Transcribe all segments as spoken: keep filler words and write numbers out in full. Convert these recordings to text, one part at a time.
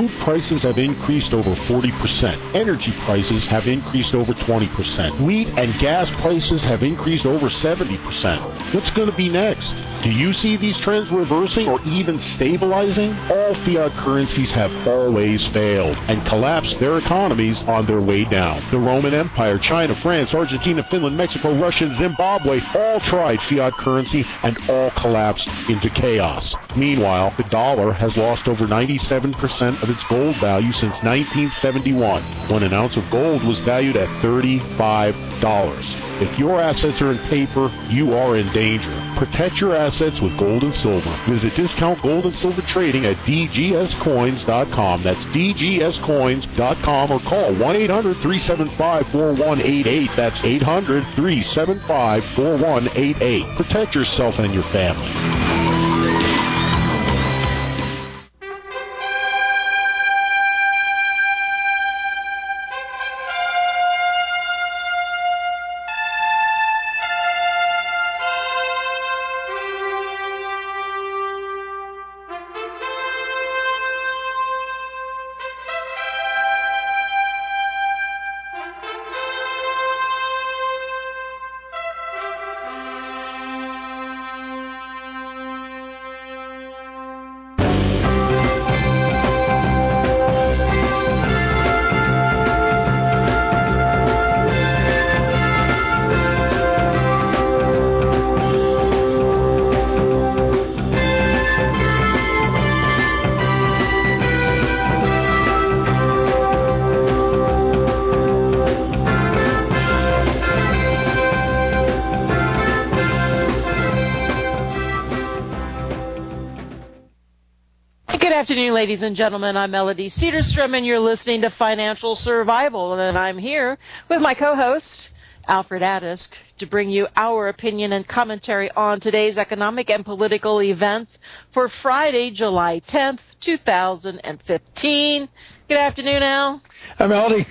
Food prices have increased over forty percent. Energy prices have increased over twenty percent. Wheat and gas prices have increased over seventy percent. What's going to be next? Do you see these trends reversing or even stabilizing? All fiat currencies have always failed and collapsed their economies on their way down. The Roman Empire, China, France, Argentina, Finland, Mexico, Russia, and Zimbabwe all tried fiat currency and all collapsed into chaos. Meanwhile, the dollar has lost over ninety-seven percent of its gold value since nineteen seventy-one, when an ounce of gold was valued at thirty-five dollars. If your assets are in paper, you are in danger. Protect your assets with gold and silver. Visit Discount Gold and Silver Trading at d g s coins dot com. That's d g s coins dot com, or call one eight hundred three seven five four one eight eight. That's eight hundred three seven five four one eight eight. Protect yourself and your family. Good afternoon, ladies and gentlemen. I'm Melody Cedarstrom, and you're listening to Financial Survival. And I'm here with my co-host, Alfred Addis, to bring you our opinion and commentary on today's economic and political events for Friday, July tenth, two thousand fifteen. Good afternoon, Al. Hi, Melody.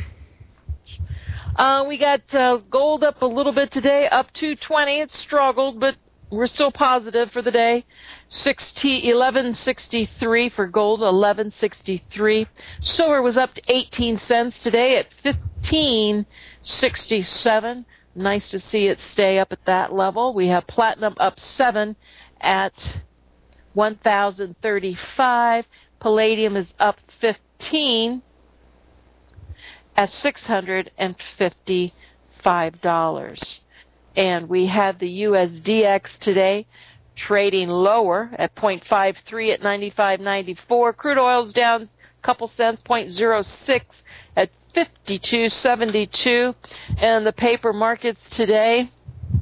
Uh, we got uh, gold up a little bit today, up two twenty. It struggled, but we're still positive for the day. eleven sixty-three for gold, eleven sixty-three. Silver was up to eighteen cents today at fifteen sixty-seven. Nice to see it stay up at that level. We have platinum up seven at one thousand thirty-five. Palladium is up fifteen at six hundred fifty-five dollars. And we have the U S D X today trading lower at zero point five three at ninety-five ninety-four. Crude oil's down a couple cents, zero point zero six at fifty-two seventy-two. And the paper markets today,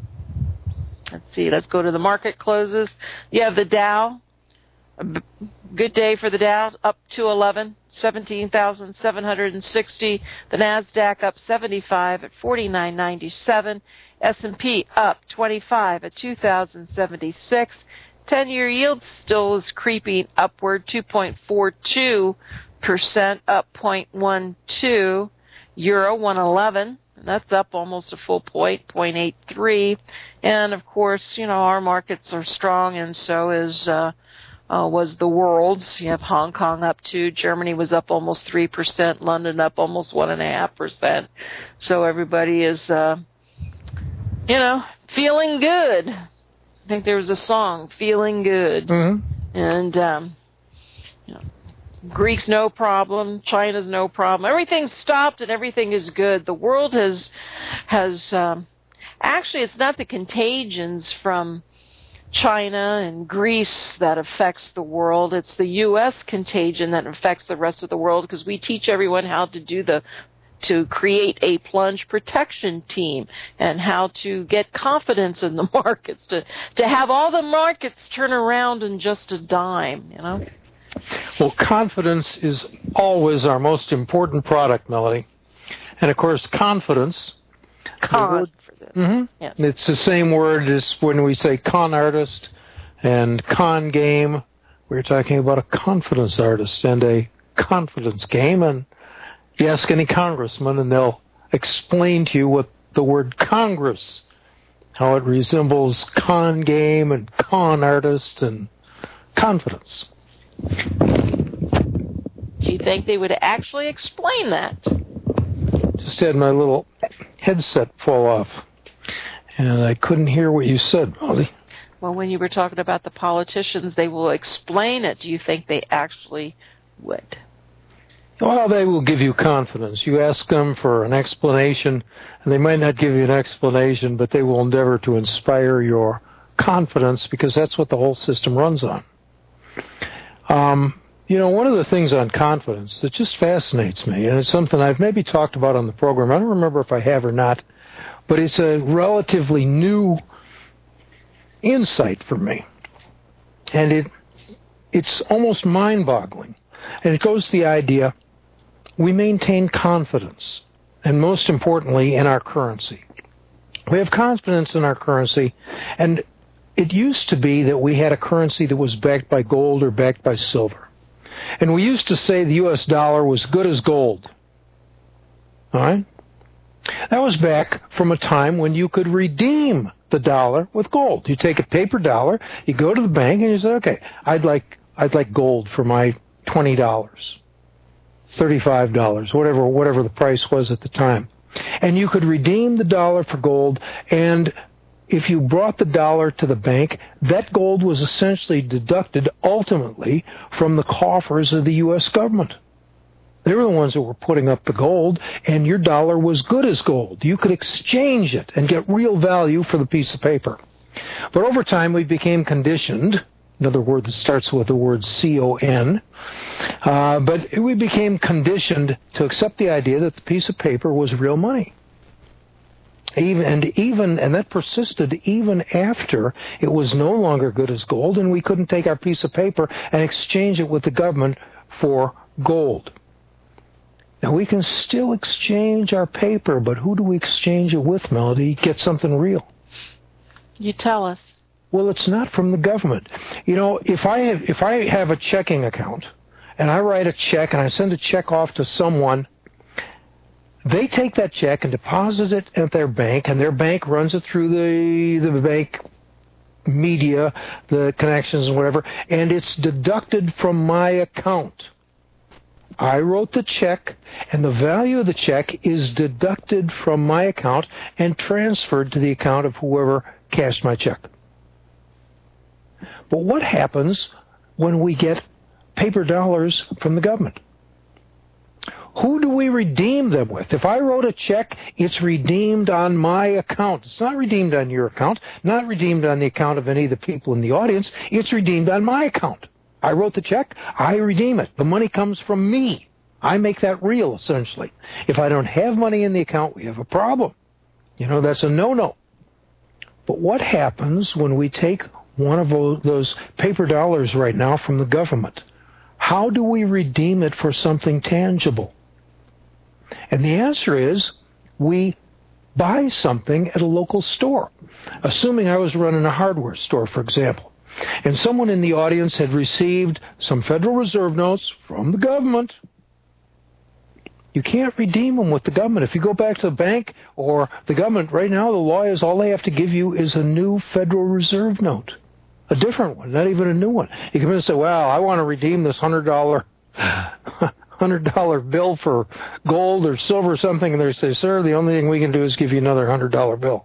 let's see, let's go to the market closes. You have the Dow, a good day for the Dow, up two eleven, seventeen thousand seven hundred sixty. The NASDAQ up seventy-five at forty-nine ninety-seven. S and P up twenty-five at two thousand seventy-six. ten-year yield still is creeping upward, two point four two percent, up zero point one two. Euro one eleven, that's up almost a full point, zero point eight three. And of course, you know, our markets are strong, and so is uh, uh, was the world's. You have Hong Kong up two, Germany was up almost three percent, London up almost one and a half percent. So everybody is. Uh, You know, feeling good. I think there was a song, Feeling Good. Mm-hmm. And, um, you know, Greeks, no problem. China's no problem. Everything's stopped and everything is good. The world has, has um, actually, it's not the contagions from China and Greece that affects the world. It's the U S contagion that affects the rest of the world, because we teach everyone how to do the to create a plunge protection team and how to get confidence in the markets, to, to have all the markets turn around in just a dime, you know? Well, confidence is always our most important product, Melody. And, of course, confidence. Confidence. Mm-hmm. Yes. It's the same word as when we say con artist and con game. We're talking about a confidence artist and a confidence game. And you ask any congressman, and they'll explain to you what the word Congress, how it resembles con game and con artist and confidence. Do you think they would actually explain that? Just had my little headset fall off, and I couldn't hear what you said, Molly. Well, when you were talking about the politicians, they will explain it. Do you think they actually would? Well, they will give you confidence. You ask them for an explanation, and they might not give you an explanation, but they will endeavor to inspire your confidence because that's what the whole system runs on. Um, you know, one of the things on confidence that just fascinates me, and it's something I've maybe talked about on the program, I don't remember if I have or not, but it's a relatively new insight for me. And it it's almost mind-boggling. And it goes to the idea, we maintain confidence, and most importantly, in our currency. We have confidence in our currency, and it used to be that we had a currency that was backed by gold or backed by silver. And we used to say the U S dollar was good as gold. All right? That was back from a time when you could redeem the dollar with gold. You take a paper dollar, you go to the bank, and you say, okay, I'd like I'd like gold for my twenty dollars, thirty-five dollars, whatever whatever the price was at the time. And you could redeem the dollar for gold, and if you brought the dollar to the bank, that gold was essentially deducted ultimately from the coffers of the U S government. They were the ones that were putting up the gold, and your dollar was good as gold. You could exchange it and get real value for the piece of paper. But over time, we became conditioned. Another word that starts with the word C O N. Uh, but we became conditioned to accept the idea that the piece of paper was real money. Even, and even and that persisted even after it was no longer good as gold, and we couldn't take our piece of paper and exchange it with the government for gold. Now, we can still exchange our paper, but who do we exchange it with, Melody? Get something real. You tell us. Well, it's not from the government. You know, if I have, if I have a checking account, and I write a check, and I send a check off to someone, they take that check and deposit it at their bank, and their bank runs it through the the bank media, the connections and whatever, and it's deducted from my account. I wrote the check, and the value of the check is deducted from my account and transferred to the account of whoever cashed my check. But what happens when we get paper dollars from the government? Who do we redeem them with? If I wrote a check, it's redeemed on my account. It's not redeemed on your account, not redeemed on the account of any of the people in the audience. It's redeemed on my account. I wrote the check, I redeem it. The money comes from me. I make that real, essentially. If I don't have money in the account, we have a problem. You know, that's a no-no. But what happens when we take one of those paper dollars right now from the government? How do we redeem it for something tangible? And the answer is we buy something at a local store. Assuming I was running a hardware store, for example, and someone in the audience had received some Federal Reserve notes from the government, you can't redeem them with the government. If you go back to the bank or the government, right now the law is all they have to give you is a new Federal Reserve note. A different one, not even a new one. You come in and say, well, I want to redeem this one hundred dollar one hundred dollar bill for gold or silver or something, and they say, sir, the only thing we can do is give you another one hundred dollar bill.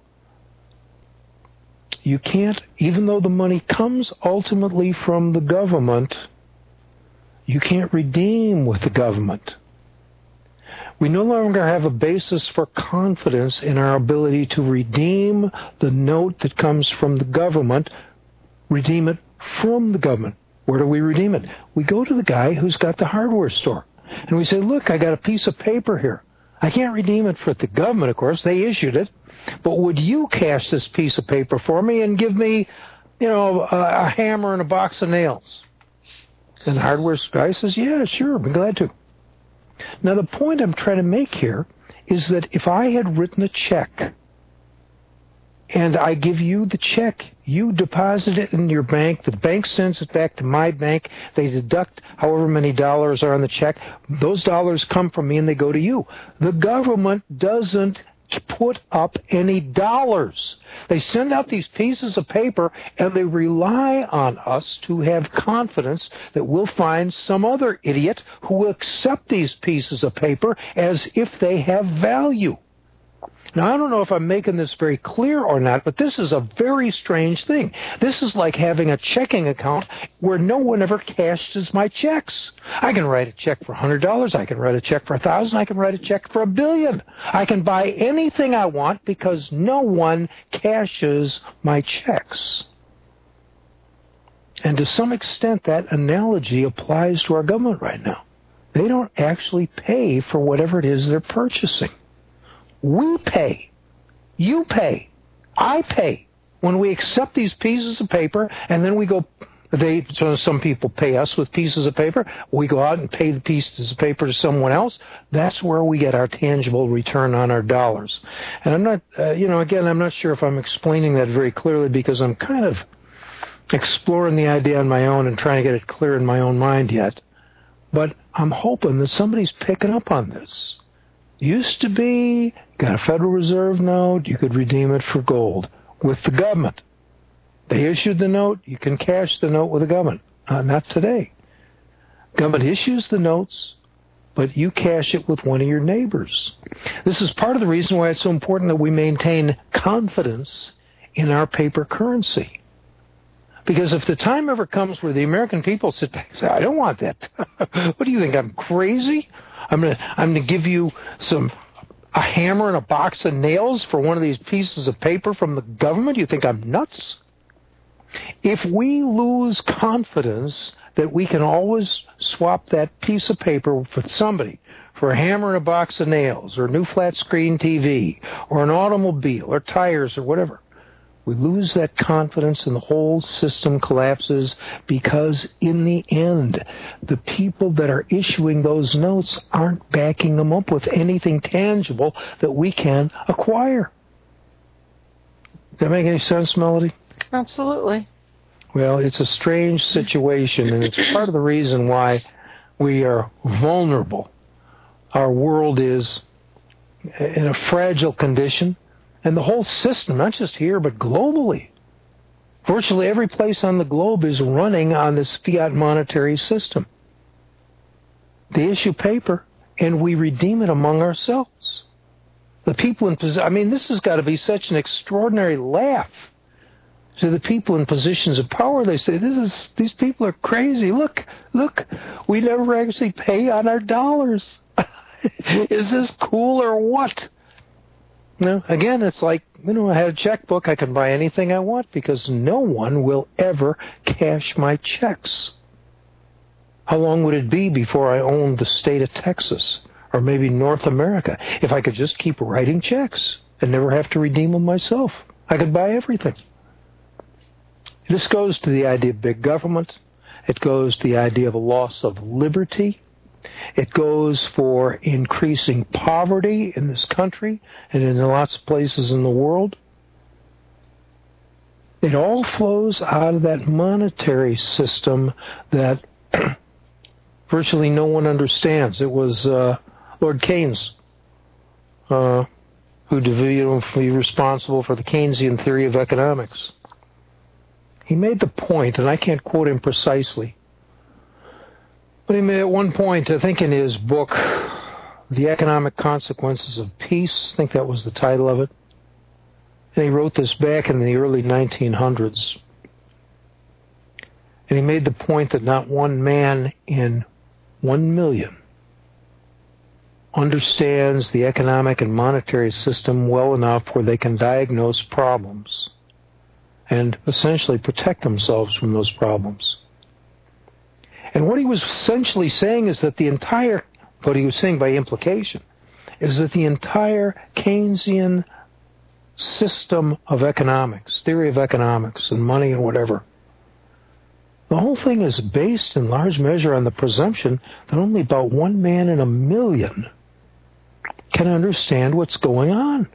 You can't, even though the money comes ultimately from the government, you can't redeem with the government. We no longer have a basis for confidence in our ability to redeem the note that comes from the government, redeem it from the government. Where do we redeem it? We go to the guy who's got the hardware store, and we say, look, I got a piece of paper here. I can't redeem it for the government, of course. They issued it. But would you cash this piece of paper for me and give me, you know, a, a hammer and a box of nails? And the hardware guy says, yeah, sure, I'd be glad to. Now, the point I'm trying to make here is that if I had written a check and I give you the check, you deposit it in your bank, the bank sends it back to my bank, they deduct however many dollars are on the check, those dollars come from me and they go to you. The government doesn't put up any dollars. They send out these pieces of paper, and they rely on us to have confidence that we'll find some other idiot who will accept these pieces of paper as if they have value. Now, I don't know if I'm making this very clear or not, but this is a very strange thing. This is like having a checking account where no one ever cashes my checks. I can write a check for one hundred dollars. I can write a check for one thousand dollars. I can write a check for a billion. I can buy anything I want because no one cashes my checks. And to some extent, that analogy applies to our government right now. They don't actually pay for whatever it is they're purchasing. We pay. You pay. I pay. When we accept these pieces of paper, and then we go, they, so some people pay us with pieces of paper, we go out and pay the pieces of paper to someone else, that's where we get our tangible return on our dollars. And I'm not, uh, you know, again, I'm not sure if I'm explaining that very clearly because I'm kind of exploring the idea on my own and trying to get it clear in my own mind yet. But I'm hoping that somebody's picking up on this. Used to be, got a Federal Reserve note, you could redeem it for gold with the government. They issued the note, you can cash the note with the government. Uh, not today. Government issues the notes, but you cash it with one of your neighbors. This is part of the reason why it's so important that we maintain confidence in our paper currency. Because if the time ever comes where the American people sit back and say, I don't want that. What do you think, I'm crazy? I'm going to I'm going to give you some a hammer and a box of nails for one of these pieces of paper from the government? You think I'm nuts? If we lose confidence that we can always swap that piece of paper with somebody for a hammer and a box of nails or a new flat screen T V or an automobile or tires or whatever, we lose that confidence and the whole system collapses because in the end, the people that are issuing those notes aren't backing them up with anything tangible that we can acquire. Does that make any sense, Melody? Absolutely. Well, it's a strange situation, and it's part of the reason why we are vulnerable. Our world is in a fragile condition. And the whole system, not just here, but globally, virtually every place on the globe is running on this fiat monetary system. They issue paper, and we redeem it among ourselves. The people in position, I mean, this has got to be such an extraordinary laugh to the people in positions of power. They say, "This is these people are crazy. Look, look, we never actually pay on our dollars. Is this cool or what?" No, again, it's like, you know, I had a checkbook. I can buy anything I want because no one will ever cash my checks. How long would it be before I owned the state of Texas or maybe North America if I could just keep writing checks and never have to redeem them myself? I could buy everything. This goes to the idea of big government. It goes to the idea of a loss of liberty. It goes for increasing poverty in this country and in lots of places in the world. It all flows out of that monetary system that virtually no one understands. It was uh, Lord Keynes uh, who was responsible for the Keynesian theory of economics. He made the point, and I can't quote him precisely, but he made at one point, I think in his book, The Economic Consequences of Peace, I think that was the title of it, and he wrote this back in the early nineteen hundreds. And he made the point that not one man in one million understands the economic and monetary system well enough where they can diagnose problems and essentially protect themselves from those problems. And what he was essentially saying is that the entire, what he was saying by implication, is that the entire Keynesian system of economics, theory of economics and money and whatever, the whole thing is based in large measure on the presumption that only about one man in a million can understand what's going on.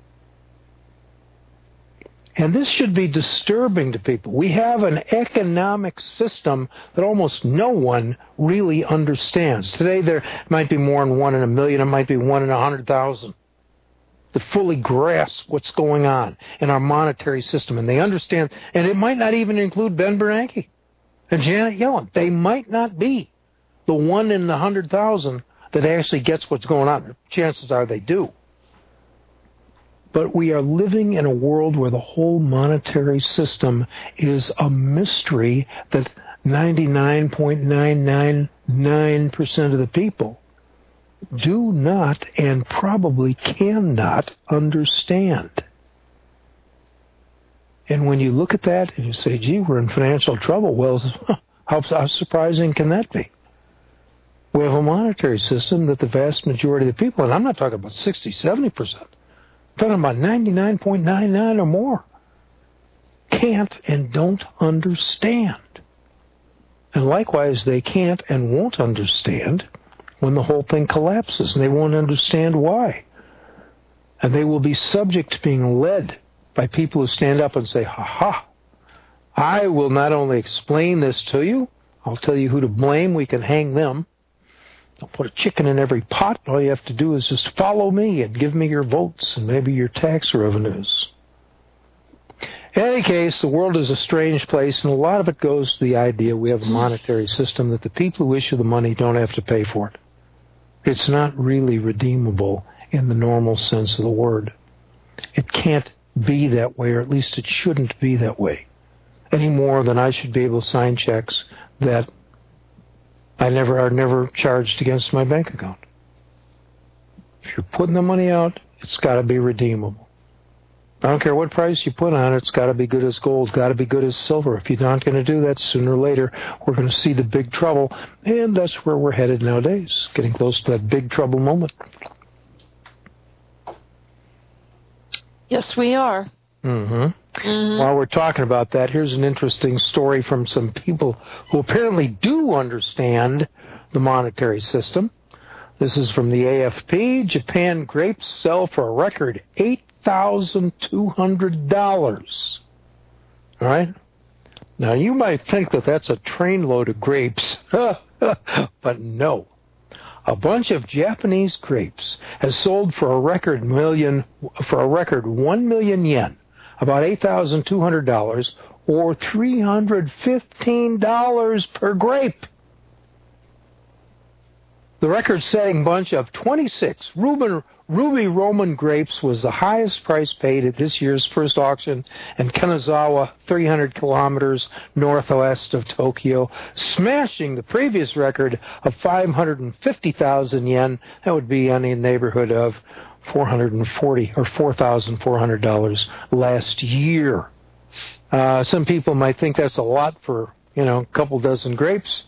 And this should be disturbing to people. We have an economic system that almost no one really understands. Today there might be more than one in a million. It might be one in a hundred thousand. that fully grasp what's going on in our monetary system, and they understand, and it might not even include Ben Bernanke and Janet Yellen. They might not be the one in the hundred thousand that actually gets what's going on. Chances are they do. But we are living in a world where the whole monetary system is a mystery that ninety-nine point nine nine nine percent of the people do not and probably cannot understand. And when you look at that and you say, gee, we're in financial trouble, well, how, how surprising can that be? We have a monetary system that the vast majority of the people, and I'm not talking about sixty, seventy percent, I'm talking about ninety-nine point nine nine or more, can't and don't understand. And likewise, they can't and won't understand when the whole thing collapses, and they won't understand why. And they will be subject to being led by people who stand up and say, ha ha, I will not only explain this to you, I'll tell you who to blame, we can hang them. I'll put a chicken in every pot, all you have to do is just follow me and give me your votes and maybe your tax revenues. In any case, the world is a strange place, and a lot of it goes to the idea we have a monetary system that the people who issue the money don't have to pay for it. It's not really redeemable in the normal sense of the word. It can't be that way, or at least it shouldn't be that way, any more than I should be able to sign checks that I never are never charged against my bank account. If you're putting the money out, it's got to be redeemable. I don't care what price you put on it, it's got to be good as gold, got to be good as silver. If you're not going to do that, sooner or later, we're going to see the big trouble, and that's where we're headed nowadays, getting close to that big trouble moment. Yes, we are. Mm-hmm. Mm-hmm. While we're talking about that, here's an interesting story from some people who apparently do understand the monetary system. This is from the A F P. Japan grapes sell for a record eight thousand two hundred dollars. All right? Now, you might think that that's a trainload of grapes, but no. A bunch of Japanese grapes has sold for a record million, for a record one million yen, about eight thousand two hundred dollars, or three hundred fifteen dollars per grape. The record-setting bunch of twenty-six Ruben, Ruby Roman grapes was the highest price paid at this year's first auction in Kanazawa, three hundred kilometers northwest of Tokyo, smashing the previous record of five hundred fifty thousand yen. That would be in the neighborhood of four hundred forty or four thousand four hundred dollars last year. Uh, some people might think that's a lot for, you know, a couple dozen grapes.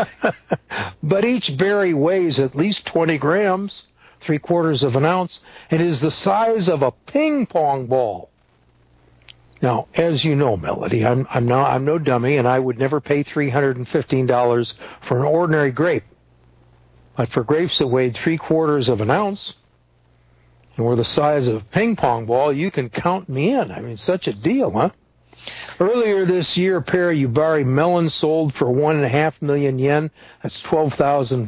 But each berry weighs at least twenty grams, three quarters of an ounce, and is the size of a ping pong ball. Now, as you know, Melody, I'm, I'm, no, I'm no dummy, and I would never pay three hundred fifteen dollars for an ordinary grape. But for grapes that weighed three quarters of an ounce and were the size of a ping pong ball, you can count me in. I mean, such a deal, huh? Earlier this year, a pair of Yubari melons sold for one and a half million yen. That's twelve thousand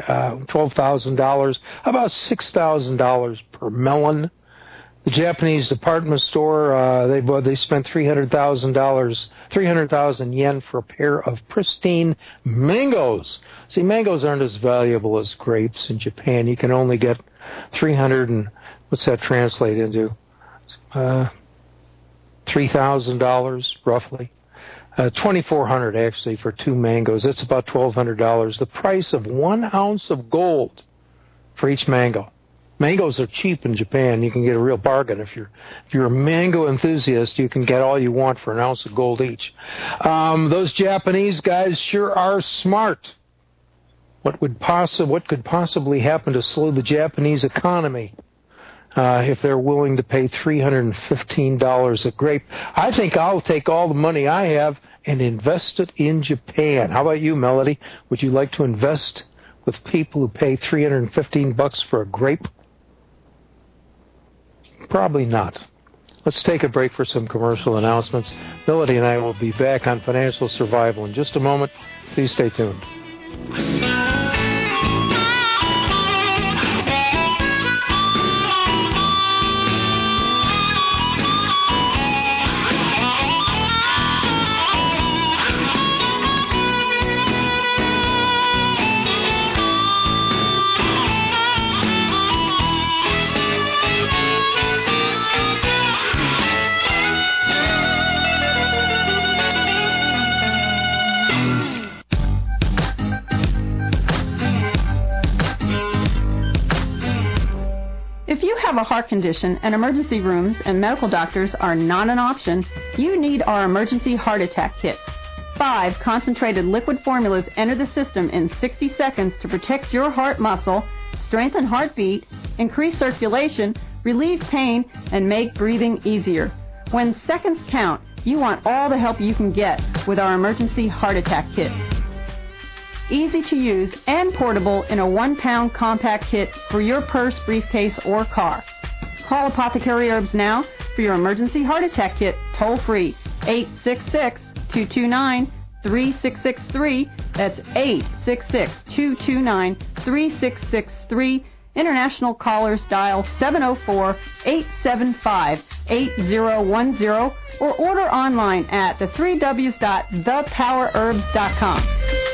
dollars, about six thousand dollars per melon. The Japanese department store, uh, they they spent three hundred thousand dollars, three hundred thousand yen for a pair of pristine mangoes. See, mangoes aren't as valuable as grapes in Japan. You can only get three hundred and what's that translate into? Uh, three thousand dollars, roughly. Uh, twenty-four hundred dollars, actually, for two mangoes. That's about twelve hundred dollars. The price of one ounce of gold for each mango. Mangoes are cheap in Japan. You can get a real bargain. If you're if you're a mango enthusiast, you can get all you want for an ounce of gold each. Um, those Japanese guys sure are smart. What would possi- What could possibly happen to slow the Japanese economy? Uh, if they're willing to pay three hundred fifteen dollars a grape. I think I'll take all the money I have and invest it in Japan. How about you, Melody? Would you like to invest with people who pay three hundred fifteen bucks for a grape? Probably not. Let's take a break for some commercial announcements. Melody and I will be back on Financial Survival in just a moment. Please stay tuned. If you have a heart condition and emergency rooms and medical doctors are not an option, you need our emergency heart attack kit. Five concentrated liquid formulas enter the system in sixty seconds to protect your heart muscle, strengthen heartbeat, increase circulation, relieve pain, and make breathing easier. When seconds count, you want all the help you can get with our emergency heart attack kit. Easy to use and portable in a one-pound compact kit for your purse, briefcase, or car. Call Apothecary Herbs now for your emergency heart attack kit toll-free, eight six six, two two nine, three six six three. That's eight six six, two two nine, three six six three. International callers dial seven oh four, eight seven five, eight oh one oh or order online at the three W's dot the power herbs dot com.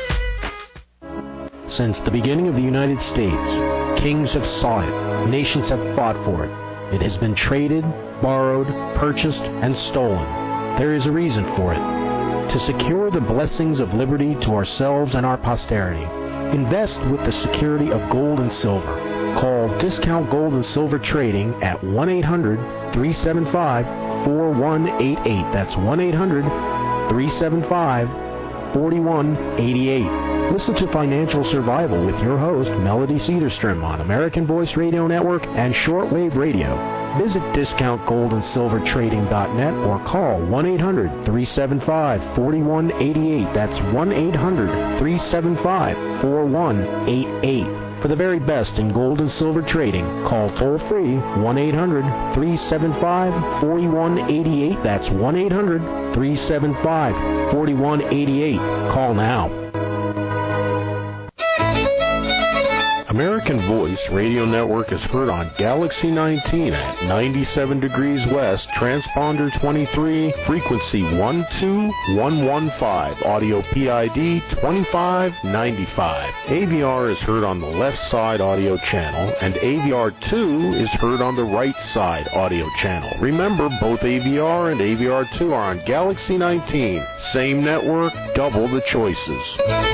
Since the beginning of the United States, kings have sought it, nations have fought for it. It has been traded, borrowed, purchased, and stolen. There is a reason for it. To secure the blessings of liberty to ourselves and our posterity, invest with the security of gold and silver. Call Discount Gold and Silver Trading at one eight hundred, three seven five, four one eight eight. That's one eight hundred, three seven five, four one eight eight. Listen to Financial Survival with your host, Melody Cedarstrom, on American Voice Radio Network and Shortwave Radio. Visit discount gold and silver trading dot net or call one eight hundred, three seven five, four one eight eight. That's one eight hundred, three seven five, four one eight eight. For the very best in gold and silver trading, call toll-free one eight hundred, three seven five, four one eight eight. That's one eight hundred, three seven five, four one eight eight. Call now. American Voice Radio Network is heard on Galaxy nineteen at ninety-seven degrees west, transponder twenty-three, frequency one two one one five, audio P I D twenty-five ninety-five. A V R is heard on the left side audio channel, and A V R two is heard on the right side audio channel. Remember, both A V R and A V R two are on Galaxy nineteen. Same network, double the choices.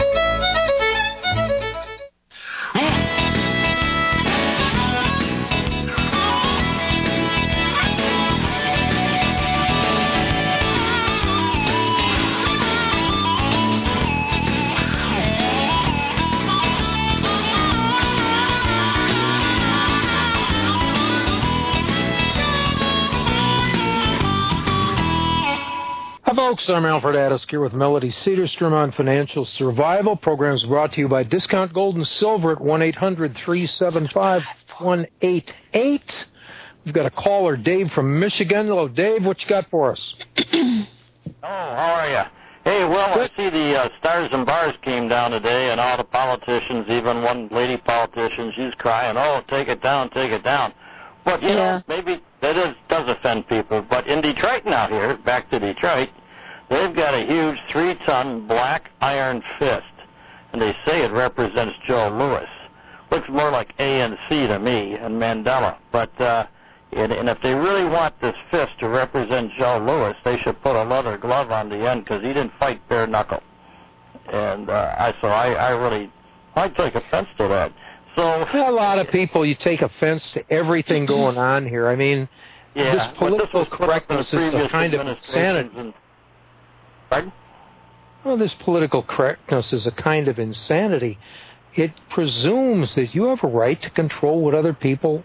Folks, I'm Alfred Addisk here with Melody Cedarstrom on Financial Survival. Program is brought to you by Discount Gold and Silver at one eight hundred, three seven five, one eight eight. We've got a caller, Dave from Michigan. Hello, Dave. What you got for us? Oh, how are you? Hey, well, Good. I see the uh, Stars and Bars came down today, and all the politicians, even one lady politician, she's crying, oh, take it down, take it down. But, you yeah. know, maybe that is, does offend people. But in Detroit now here, back to Detroit, they've got a huge three-ton black iron fist, and they say it represents Joe Louis. Looks more like A N C to me and Mandela. But uh, and, and if they really want this fist to represent Joe Louis, they should put a leather glove on the end because he didn't fight bare knuckle. And uh, I so I, I really I take offense to that. So a lot of people, you take offense to everything going on here. I mean, yeah, this political this correctness is a kind of insanity. And, Pardon? Well, this political correctness is a kind of insanity. It presumes that you have a right to control what other people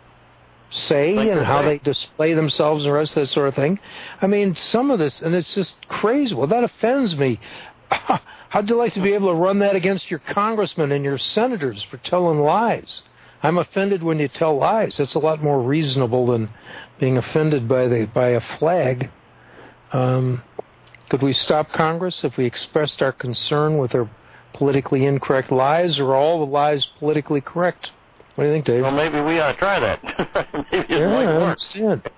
say like and how they display themselves and the rest of that sort of thing. I mean, some of this, and it's just crazy. Well, that offends me. How'd you like to be able to run that against your congressmen and your senators for telling lies? I'm offended when you tell lies. That's a lot more reasonable than being offended by the by a flag. Um... Could we stop Congress if we expressed our concern with their politically incorrect lies, or are all the lies politically correct? What do you think, Dave? Well, maybe we ought to try that. maybe it's yeah, like I work. understand.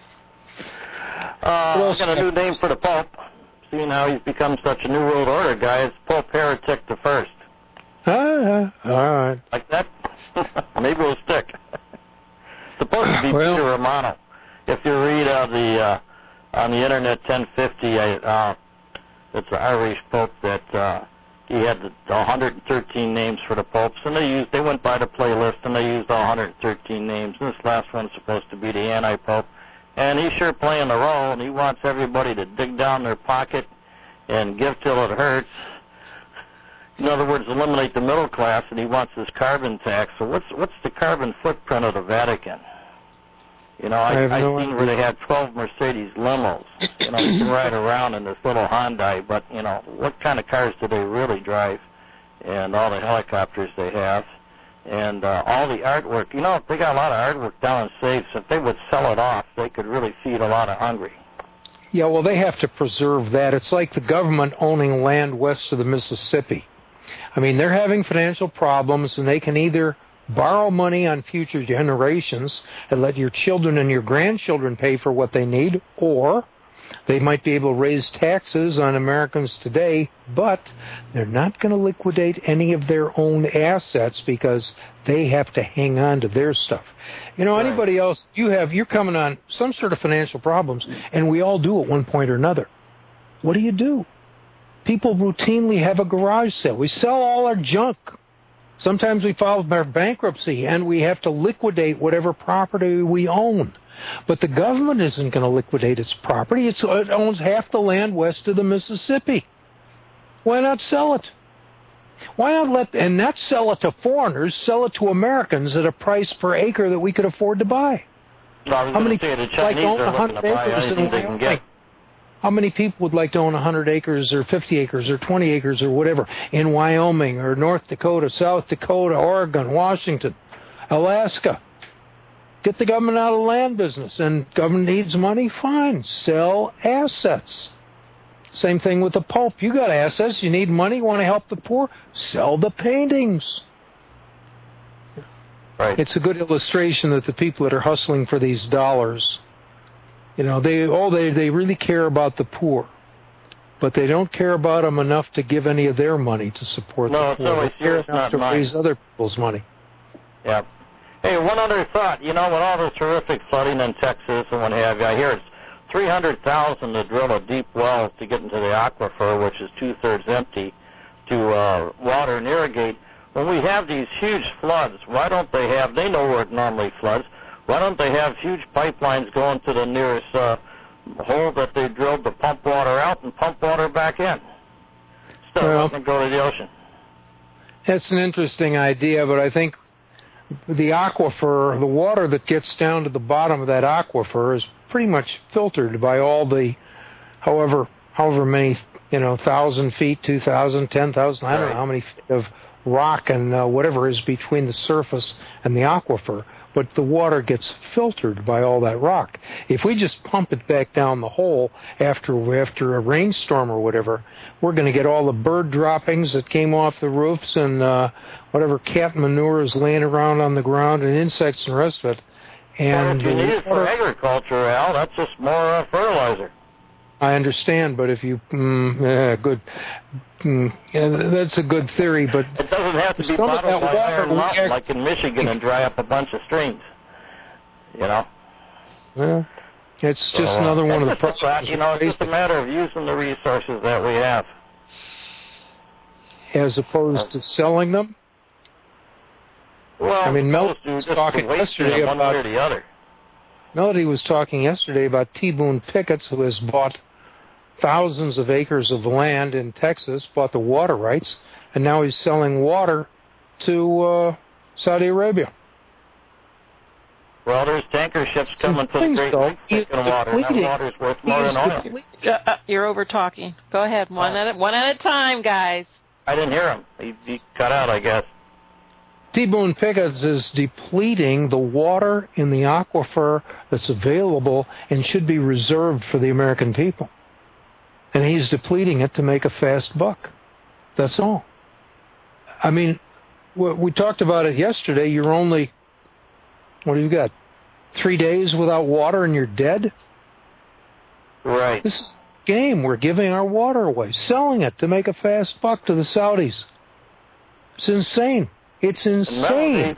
uh, I got a new name for the Pope. Seeing how he's become such a New World Order guy, it's Pope Heretic the First. Ah, all right. Like that? Maybe it'll stick. It's supposed to be well, Peter Romano. If you read uh, the... Uh, on the internet, ten fifty, uh, it's an Irish pope that uh, he had the one hundred thirteen names for the popes, and they used they went by the playlist and they used all one hundred thirteen names. And this last one's supposed to be the anti-pope, and he's sure playing the role, and he wants everybody to dig down their pocket and give till it hurts. In other words, eliminate the middle class, and he wants this carbon tax. So what's what's the carbon footprint of the Vatican? You know, I, I, I no seen idea. where they had twelve Mercedes limos. You know, you can ride around in this little Hyundai, but, you know, what kind of cars do they really drive? And all the helicopters they have. And uh, all the artwork. You know, they got a lot of artwork down in safes. If they would sell it off, they could really feed a lot of hungry. Yeah, well, they have to preserve that. It's like the government owning land west of the Mississippi. I mean, they're having financial problems, and they can either borrow money on future generations and let your children and your grandchildren pay for what they need, or they might be able to raise taxes on Americans today, but they're not going to liquidate any of their own assets because they have to hang on to their stuff. You know, Right. anybody else, you have, you're coming on some sort of financial problems, and we all do at one point or another. What do you do? People routinely have a garage sale. We sell all our junk. Sometimes we file our bankruptcy, and we have to liquidate whatever property we own. But the government isn't going to liquidate its property. It's, it owns half the land west of the Mississippi. Why not sell it? Why not let, and not sell it to foreigners, sell it to Americans at a price per acre that we could afford to buy? No, I was How going many to say the people like Chinese own are one looking hundred to buy acres in anything they can Wyoming? get. How many people would like to own one hundred acres or fifty acres or twenty acres or whatever in Wyoming or North Dakota, South Dakota, Oregon, Washington, Alaska? Get the government out of the land business, and government needs money, fine. Sell assets. Same thing with the Pope. You got assets, you need money, you want to help the poor, sell the paintings. Right. It's a good illustration that the people that are hustling for these dollars, you know, they oh they they really care about the poor, but they don't care about them enough to give any of their money to support No, the it's poor. always They care yours, enough not to mine. raise other people's money. Yeah. Hey, one other thought. You know, with all this terrific flooding in Texas and what have you, I hear it's three hundred thousand to drill a deep well to get into the aquifer, which is two-thirds empty, to uh, water and irrigate. When we have these huge floods, why don't they have, they know where it normally floods, why don't they have huge pipelines going to the nearest uh, hole that they drilled to pump water out and pump water back in instead Well, of letting it go to the ocean? That's an interesting idea, but I think the aquifer, the water that gets down to the bottom of that aquifer is pretty much filtered by all the, however, however many, you know, thousand feet, two thousand, ten thousand, I don't Right. know how many feet of rock and uh, whatever is between the surface and the aquifer, but the water gets filtered by all that rock. If we just pump it back down the hole after after a rainstorm or whatever, we're going to get all the bird droppings that came off the roofs and uh, whatever cat manure is laying around on the ground and insects and the rest of it. Well, And if you need it for water- agriculture, Al, that's just more uh, fertilizer. I understand, but if you, mm, yeah, good, mm, yeah, that's a good theory, but It doesn't have to be Some of bottled that by water Iron we Mountain act- like in Michigan and dry up a bunch of streams. You know? well, it's just So, uh, another one of the it's just a fact, problems. You know, it's we're just a facing, matter of using the resources that we have. as opposed to selling them. Well, I mean, Mel opposed to was just talking wasting yesterday it one about- way or the other. Melody was talking yesterday about T. Boone Pickett, who has bought thousands of acres of land in Texas, bought the water rights, and now he's selling water to uh, Saudi Arabia. Well, there's tanker ships coming to the Please Great don't. Lakes taking He's water, and that depleting. water's worth He more is than oil. depleting. Uh, uh, you're over talking. Go ahead. One Oh. at a, one at a time, guys. I didn't hear him. He, he cut out, I guess. T. Boone Pickett is depleting the water in the aquifer that's available and should be reserved for the American people. And he's depleting it to make a fast buck. That's all. I mean, we we talked about it yesterday. You're only, what do you got, three days without water and you're dead? Right. This is a game. We're giving our water away, selling it to make a fast buck to the Saudis. It's insane. It's insane. Melody,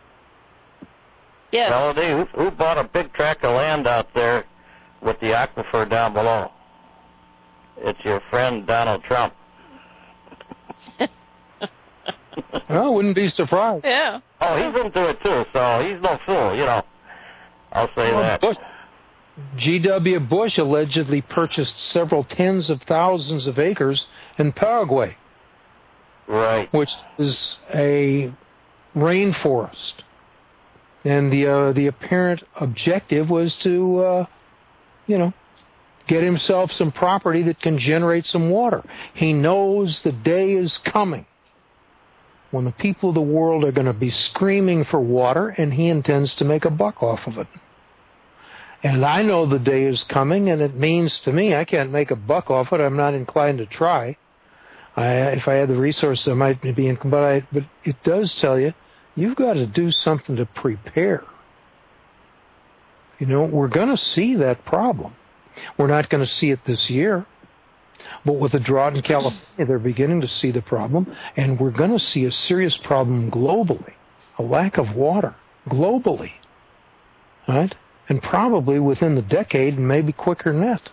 Yes. Melody, who, who bought a big tract of land out there with the aquifer down below? It's your friend Donald Trump. Well, wouldn't be surprised. Yeah. Oh, he's into it too, so he's no fool, you know. I'll say well, that. Bush, G W. Bush allegedly purchased several tens of thousands of acres in Paraguay. Right. Which is a rainforest. And the uh, the apparent objective was to, uh, you know, get himself some property that can generate some water. He knows the day is coming when the people of the world are going to be screaming for water, and he intends to make a buck off of it. And I know the day is coming, and it means to me I can't make a buck off it. I'm not inclined to try. I, if I had the resources, I might be in, but, I, but it does tell you, you've got to do something to prepare. You know, we're going to see that problem. We're not going to see it this year. But with the drought in California, they're beginning to see the problem, and we're going to see a serious problem globally, a lack of water globally, right? And probably within the decade, maybe quicker than that.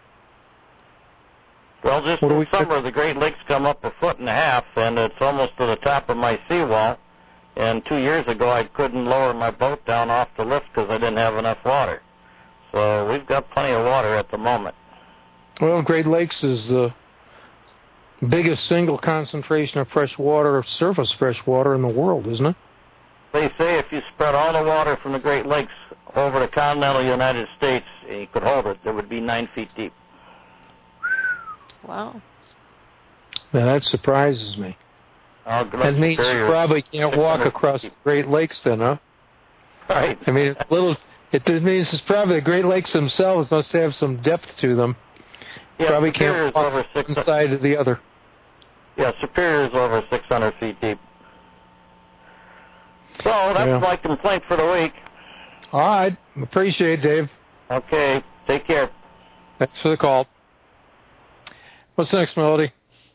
Well, just What do this we- summer, the Great Lakes come up a foot and a half, and it's almost to the top of my seawall. And two years ago, I couldn't lower my boat down off the lift because I didn't have enough water. So we've got plenty of water at the moment. Well, Great Lakes is the biggest single concentration of fresh water, surface fresh water in the world, isn't it? They say if you spread all the water from the Great Lakes over the continental United States, and you could hold it, it would be nine feet deep. Wow. Now, that surprises me. Oh, That means you probably can't walk across the Great Lakes then, huh? Right. I mean, it's little. It means it's probably the Great Lakes themselves must have some depth to them. Yeah, probably Superior's can't walk over six, from one side to the other. Yeah, Superior is over six hundred feet deep. So that's Yeah. my complaint for the week. All right. Appreciate it, Dave. Okay, take care. Thanks for the call. What's next, Melody?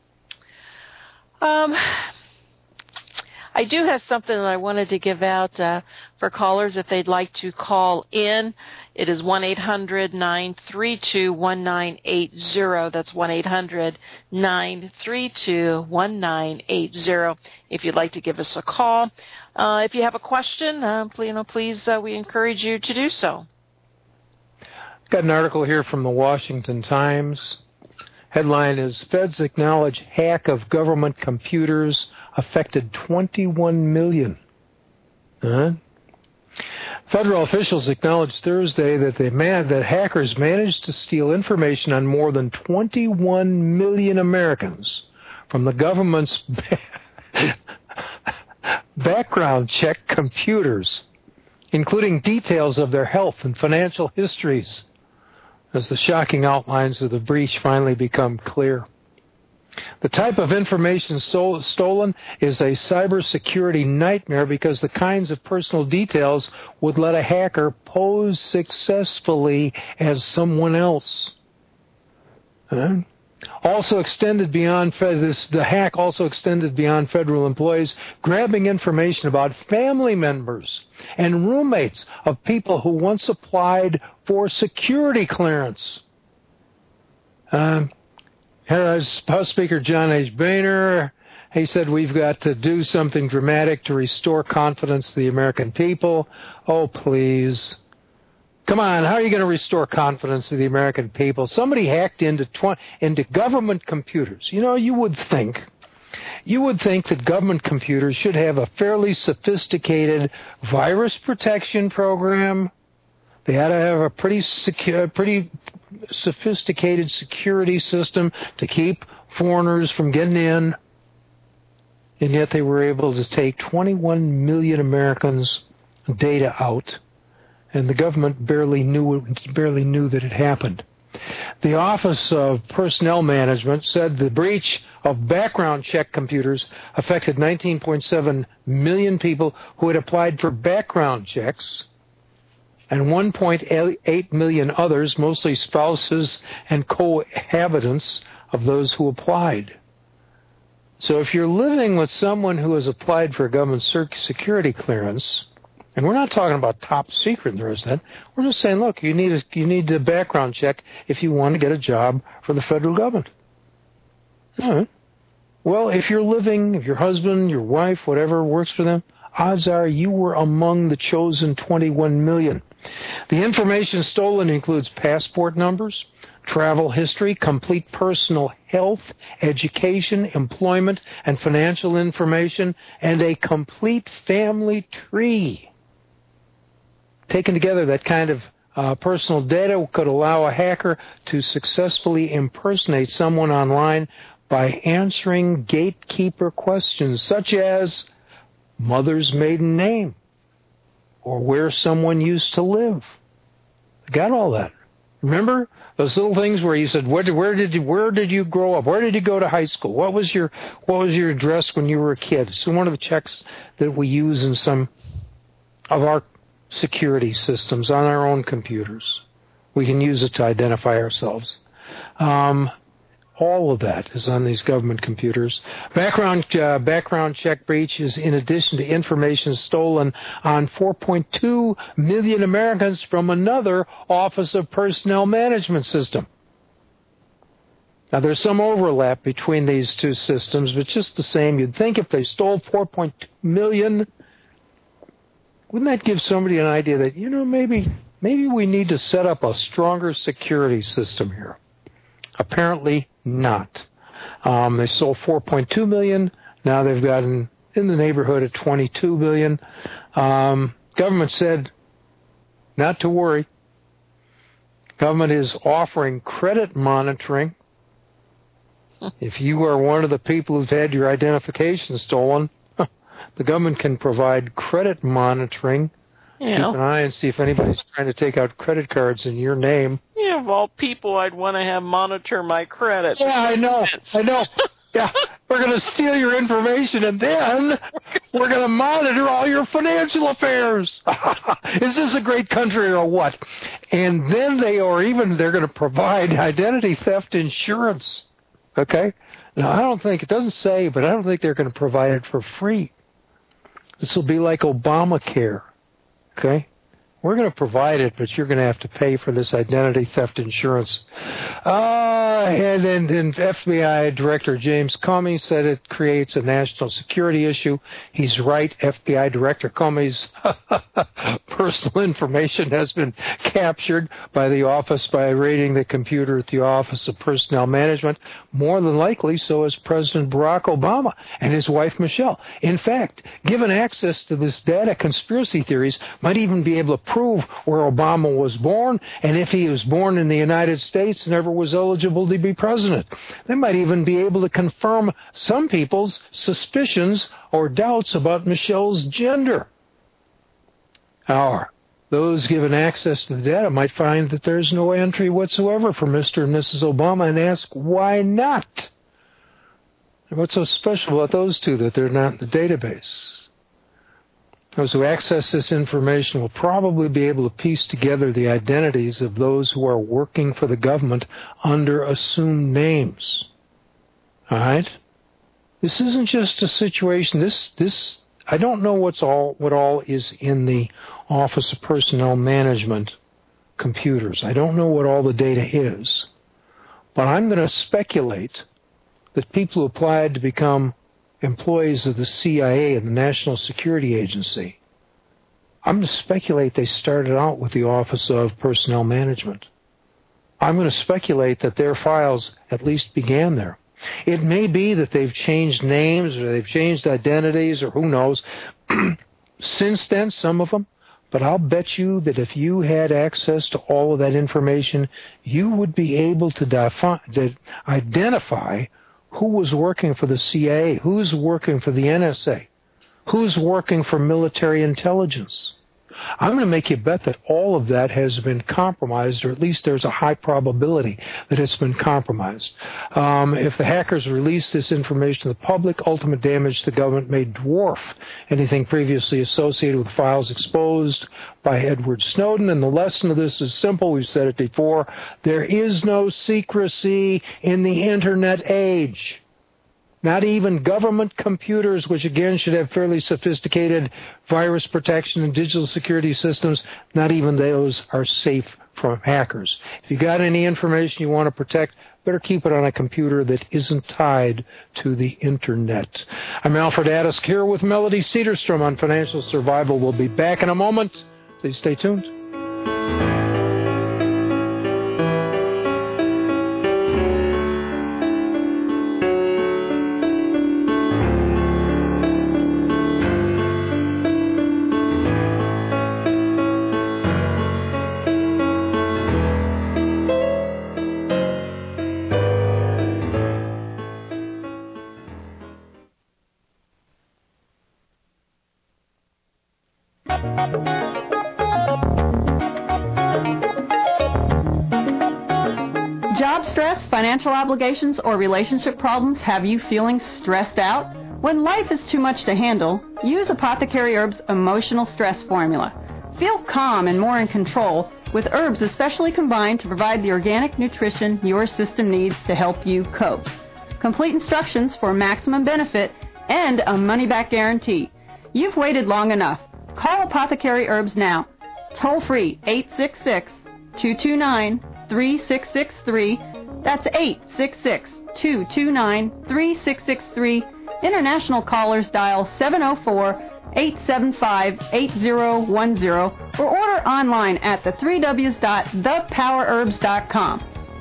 Um, I do have something that I wanted to give out uh, for callers if they'd like to call in. It is one eight hundred nine three two one nine eight zero. That's one eight hundred nine three two one nine eight zero if you'd like to give us a call. Uh, if you have a question, uh, please, you know, please uh, we encourage you to do so. Got an article here from the Washington Times. Headline is, Feds acknowledge hack of government computers affected twenty-one million. Huh? Federal officials acknowledged Thursday that they man- that hackers managed to steal information on more than twenty-one million Americans from the government's background check computers, including details of their health and financial histories, as the shocking outlines of the breach finally become clear. The type of information so- stolen is a cybersecurity nightmare because the kinds of personal details would let a hacker pose successfully as someone else. Huh? Also extended beyond fed- this, the hack also extended beyond federal employees, grabbing information about family members and roommates of people who once applied for security clearance. Um, House Speaker John H. Boehner, he said we've got to do something dramatic to restore confidence to the American people. Oh, please. Come on, how are you going to restore confidence to the American people? Somebody hacked into tw- into government computers. You know, you would think, you would think that government computers should have a fairly sophisticated virus protection program. They ought to have a pretty secure, pretty sophisticated security system to keep foreigners from getting in. And yet they were able to take twenty-one million Americans' data out. And the government barely knew barely knew that it happened. The Office of Personnel Management said the breach of background check computers affected nineteen point seven million people who had applied for background checks, and one point eight million others, mostly spouses and cohabitants of those who applied. So if you're living with someone who has applied for a government security clearance, and we're not talking about top secret, there is that. We're just saying, look, you need a, you need a background check if you want to get a job for the federal government. All right. Well, if you're living, if your husband, your wife, whatever works for them, odds are you were among the chosen twenty-one million. The information stolen includes passport numbers, travel history, complete personal health, education, employment, and financial information, and a complete family tree. Taken together, that kind of uh, personal data could allow a hacker to successfully impersonate someone online by answering gatekeeper questions such as mother's maiden name or where someone used to live. Got all that. Remember those little things where you said, where did, where did you, where did you grow up? Where did you go to high school? What was your what was your address when you were a kid? It's one of the checks that we use in some of our security systems on our own computers. We can use it to identify ourselves. Um, all of that is on these government computers. Background uh, background check breaches, in addition to information stolen on four point two million Americans from another Office of Personnel Management system. Now, there's some overlap between these two systems, but just the same, you'd think if they stole four point two million, wouldn't that give somebody an idea that, you know, maybe maybe we need to set up a stronger security system here? Apparently not. Um, they sold four point two million. Now they've gotten in the neighborhood of twenty-two billion. Um, government said not to worry. Government is offering credit monitoring. If you are one of the people who've had your identification stolen, the government can provide credit monitoring. Yeah. Keep an eye and see if anybody's trying to take out credit cards in your name. Yeah, of all people, I'd want to have monitor my credit. Yeah, I know. I know. Yeah, we're going to steal your information, and then we're going to monitor all your financial affairs. Is this a great country or what? And then they, or even they're going to provide identity theft insurance. Okay? Now, I don't think, it doesn't say, but I don't think they're going to provide it for free. This will be like Obamacare. Okay? We're going to provide it, but you're going to have to pay for this identity theft insurance. Uh, and then and F B I Director James Comey said it creates a national security issue. He's right. F B I Director Comey's personal information has been captured by the office by raiding the computer at the Office of Personnel Management. More than likely, so is President Barack Obama and his wife Michelle. In fact, given access to this data, conspiracy theories might even be able to prove where Obama was born, and if he was born in the United States, never was eligible to be president. They might even be able to confirm some people's suspicions or doubts about Michelle's gender. Or those given access to the data might find that there's no entry whatsoever for Mister and Missus Obama and ask, why not? What's so special about those two that they're not in the database? Those who access this information will probably be able to piece together the identities of those who are working for the government under assumed names. All right? This isn't just a situation. This, this, I don't know what's all, what all is in the Office of Personnel Management computers. I don't know what all the data is. But I'm going to speculate that people who applied to become employees of the C I A and the National Security Agency, I'm going to speculate they started out with the Office of Personnel Management. I'm going to speculate that their files at least began there. It may be that they've changed names or they've changed identities or who knows since then, some of them, but I'll bet you that if you had access to all of that information, you would be able to, defi- to identify who was working for the C I A, who's working for the N S A, who's working for military intelligence. I'm going to make you bet that all of that has been compromised, or at least there's a high probability that it's been compromised. Um, if the hackers release this information to the public, ultimate damage to the government may dwarf anything previously associated with files exposed by Edward Snowden. And the lesson of this is simple. We've said it before. There is no secrecy in the Internet age. Not even government computers, which again should have fairly sophisticated virus protection and digital security systems, not even those are safe from hackers. If you got any information you want to protect, better keep it on a computer that isn't tied to the Internet. I'm Alfred Addis here with Melody Cedarstrom on Financial Survival. We'll be back in a moment. Please stay tuned. Job stress, financial obligations, or relationship problems have you feeling stressed out? When life is too much to handle, use Apothecary Herbs Emotional Stress Formula. Feel calm and more in control with herbs especially combined to provide the organic nutrition your system needs to help you cope. Complete instructions for maximum benefit and a money-back guarantee. You've waited long enough. Call Apothecary Herbs now. Toll free eight six six, two two nine, three six six three. That's eight six six, two two nine, three six six three. International callers dial seven oh four, eight seven five, eight oh one oh or order online at the three W's dot the power herbs dot com.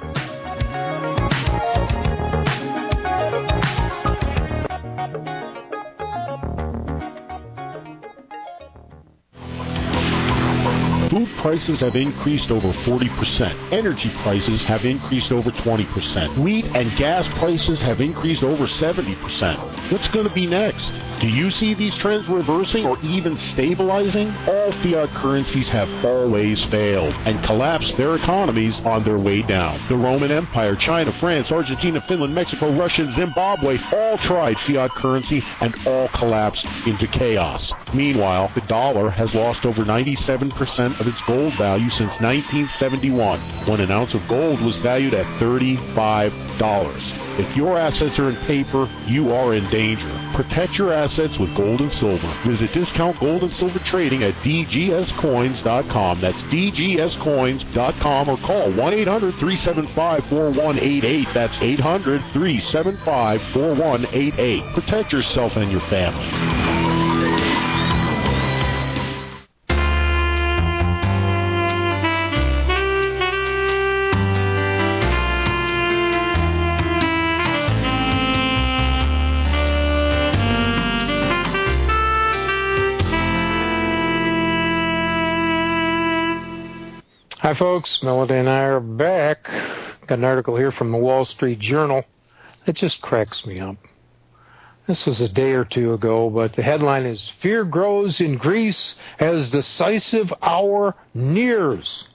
Food prices have increased over forty percent. Energy prices have increased over twenty percent. Wheat and gas prices have increased over seventy percent. What's going to be next? Do you see these trends reversing or even stabilizing? All fiat currencies have always failed and collapsed their economies on their way down. The Roman Empire, China, France, Argentina, Finland, Mexico, Russia, and Zimbabwe all tried fiat currency and all collapsed into chaos. Meanwhile, the dollar has lost over ninety-seven percent of its gold value since nineteen seventy-one, when an ounce of gold was valued at thirty-five dollars. If your assets are in paper, you are in danger. Protect your assets with gold and silver. Visit Discount Gold and Silver Trading at D G S coins dot com. That's D G S coins dot com or call one eight hundred, three seven five, four one eight eight. That's eight hundred, three seven five, four one eight eight. Protect yourself and your family. Hi, folks. Melody and I are back. Got an article here from the Wall Street Journal that just cracks me up. This was a day or two ago, but the headline is, Fear Grows in Greece as Decisive Hour Nears.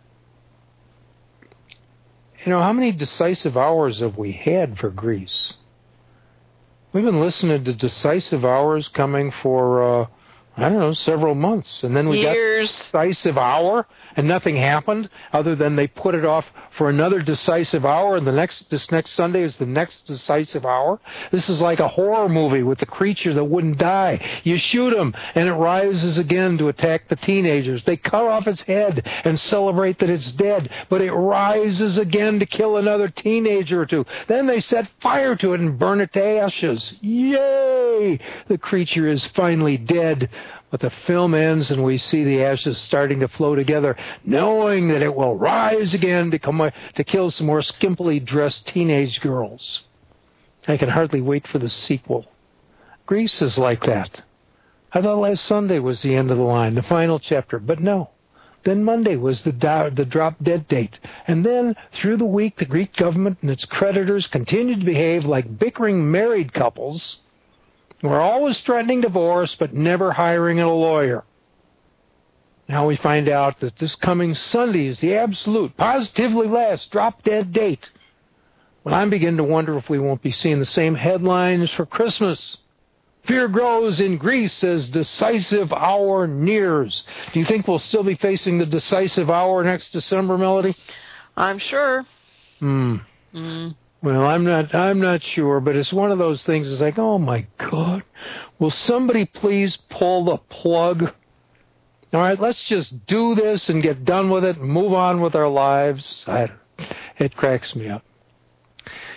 You know, how many decisive hours have we had for Greece? We've been listening to decisive hours coming for, uh, I don't know, several months. And then we Years. got decisive hour, and nothing happened other than they put it off for another decisive hour, and the next this next Sunday is the next decisive hour. This is like a horror movie with the creature that wouldn't die. You shoot him, and it rises again to attack the teenagers. They cut off its head and celebrate that it's dead, but it rises again to kill another teenager or two. Then they set fire to it and burn it to ashes. Yay! The creature is finally dead. But the film ends and we see the ashes starting to flow together, knowing that it will rise again to, come, to kill some more skimpily dressed teenage girls. I can hardly wait for the sequel. Greece is like that. I thought last Sunday was the end of the line, the final chapter, but no. Then Monday was the, do- the drop-dead date. And then, through the week, the Greek government and its creditors continued to behave like bickering married couples. We're always threatening divorce, but never hiring a lawyer. Now we find out that this coming Sunday is the absolute, positively last drop-dead date. Well, I'm beginning to wonder if we won't be seeing the same headlines for Christmas. Fear grows in Greece as decisive hour nears. Do you think we'll still be facing the decisive hour next December, Melody? I'm sure. Hmm. Mm. Well, I'm not I'm not sure, but it's one of those things. It's like, oh, my God, will somebody please pull the plug? All right, let's just do this and get done with it and move on with our lives. I, it cracks me up.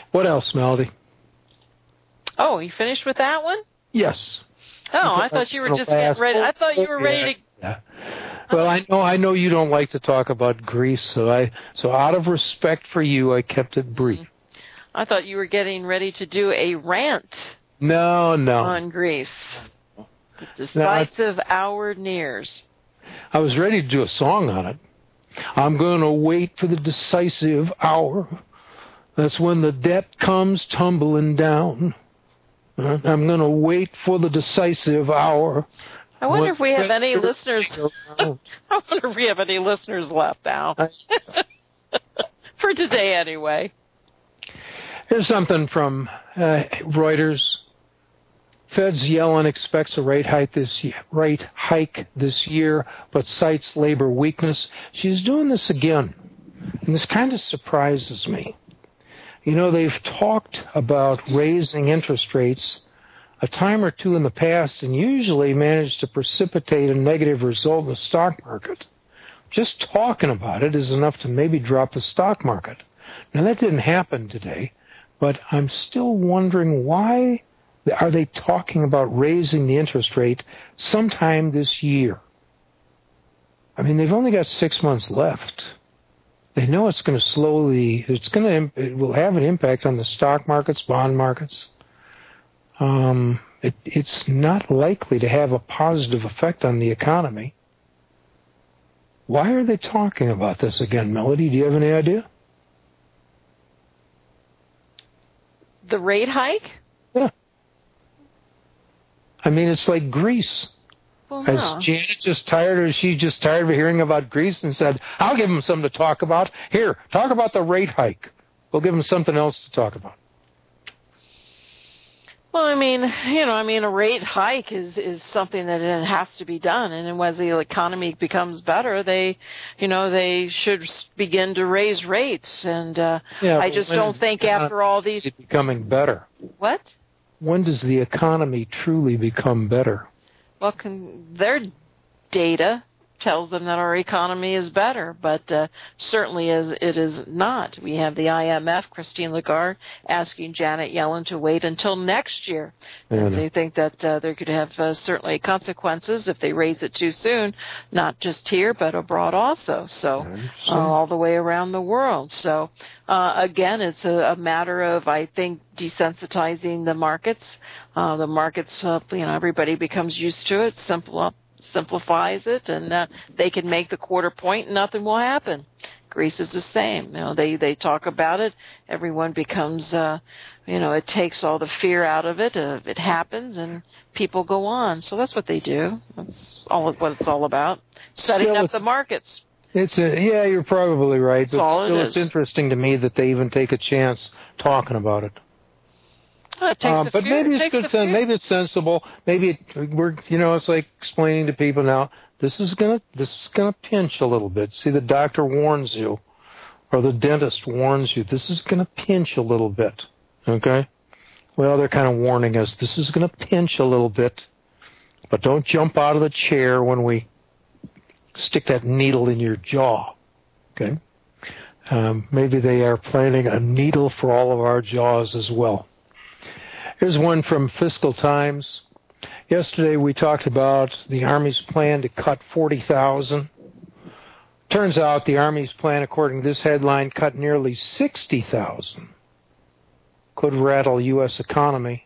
What else, Melody? Oh, you finished with that one? Yes. Oh, I thought you were just getting ready. I thought you were ready to. Yeah. Well, I know I know you don't like to talk about Greece, so I so out of respect for you, I kept it brief. I thought you were getting ready to do a rant. No, no. On Greece. The decisive no, hour nears. I was ready to do a song on it. I'm going to wait for the decisive hour. That's when the debt comes tumbling down. I'm going to wait for the decisive hour. I wonder what if we have any listeners. I wonder if we have any listeners left now. For today, anyway. Here's something from uh, Reuters. Fed's Yellen expects a rate hike this year, rate hike this year, but cites labor weakness. She's doing this again, and this kind of surprises me. You know, they've talked about raising interest rates a time or two in the past and usually managed to precipitate a negative result in the stock market. Just talking about it is enough to maybe drop the stock market. Now, that didn't happen today, but I'm still wondering why are they talking about raising the interest rate sometime this year? I mean, they've only got six months left. They know it's going to slowly, it's going to, it will have an impact on the stock markets, bond markets. Um, it, it's not likely to have a positive effect on the economy. Why are they talking about this again, Melody? Do you have any idea? The rate hike? Yeah. I mean, it's like Greece. Well, no. Is Janet just tired, or is she just tired of hearing about Greece and said, I'll give them something to talk about. Here, talk about the rate hike. We'll give them something else to talk about. Well, I mean, you know, I mean, a rate hike is, is something that it has to be done. And as the economy becomes better, they, you know, they should begin to raise rates. And uh, yeah, I just don't think after all these... It's becoming better. What? When does the economy truly become better? Well, can, their data tells them that our economy is better, but uh, certainly is, it is not. We have the I M F, Christine Lagarde, asking Janet Yellen to wait until next year. And they think that uh, there could have uh, certainly consequences if they raise it too soon, not just here, but abroad also, so uh, all the way around the world. So, uh, again, it's a, a matter of, I think, desensitizing the markets. Uh, the markets, uh, you know, everybody becomes used to it, simple simplifies it, and uh, they can make the quarter point and nothing will happen. Greece is the same. You know, they, they talk about it. Everyone becomes, uh, you know, it takes all the fear out of it. Uh, it happens, and people go on. So that's what they do. That's all what it's all about. Setting still, up the markets. It's a, yeah, you're probably right. That's but all still, it it's is. interesting to me that they even take a chance talking about it. Uh, it um, the but fear, maybe it it's good. Sen- maybe it's sensible. Maybe it, we're, you know, it's like explaining to people now. This is gonna, this is gonna pinch a little bit. See, the doctor warns you, or the dentist warns you. This is gonna pinch a little bit. Okay. Well, they're kind of warning us. This is gonna pinch a little bit, but don't jump out of the chair when we stick that needle in your jaw. Okay. Um, maybe they are planning a needle for all of our jaws as well. Here's one from Fiscal Times. Yesterday we talked about the Army's plan to cut forty thousand. Turns out the Army's plan, according to this headline, cut nearly sixty thousand. Could rattle the U S economy.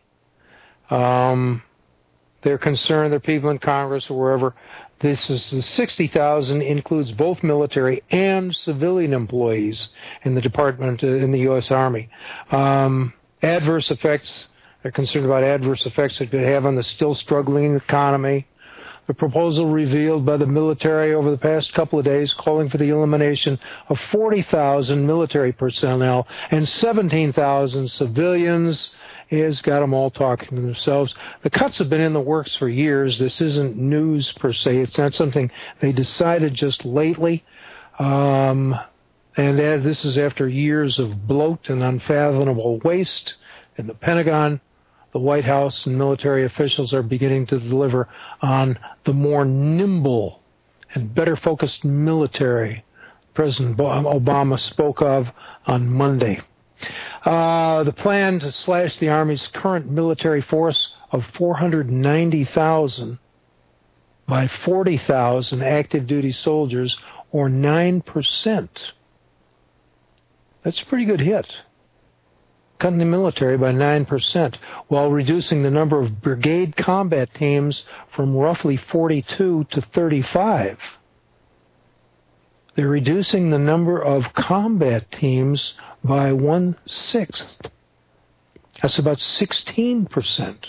Um, they're concerned, they're people in Congress or wherever. This is the sixty thousand includes both military and civilian employees in the department, uh, in the U S Army. Um, adverse effects. They're concerned about adverse effects it could have on the still struggling economy. The proposal revealed by the military over the past couple of days calling for the elimination of forty thousand military personnel and seventeen thousand civilians has got them all talking to themselves. The cuts have been in the works for years. This isn't news per se. It's not something they decided just lately. Um, and uh, this is after years of bloat and unfathomable waste in the Pentagon. The White House and military officials are beginning to deliver on the more nimble and better focused military President Obama spoke of on Monday. Uh, the plan to slash the Army's current military force of four hundred ninety thousand by forty thousand active duty soldiers, or nine percent. That's a pretty good hit. Cutting the military by nine percent, while reducing the number of brigade combat teams from roughly forty-two to thirty-five. They're reducing the number of combat teams by one-sixth. That's about sixteen percent.